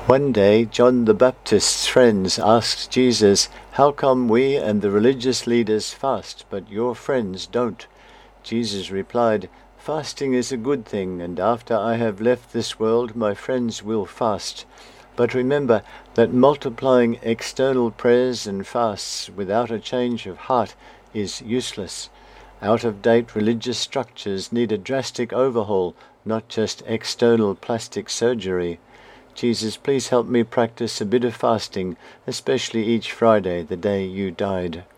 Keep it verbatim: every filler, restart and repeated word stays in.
One day, John the Baptist's friends asked Jesus, "How come we and the religious leaders fast, but your friends don't?" Jesus replied, "Fasting is a good thing, and after I have left this world, my friends will fast. But remember that multiplying external prayers and fasts without a change of heart is useless. Out-of-date religious structures need a drastic overhaul, not just external plastic surgery. Jesus, please help me practice a bit of fasting, especially each Friday, the day you died."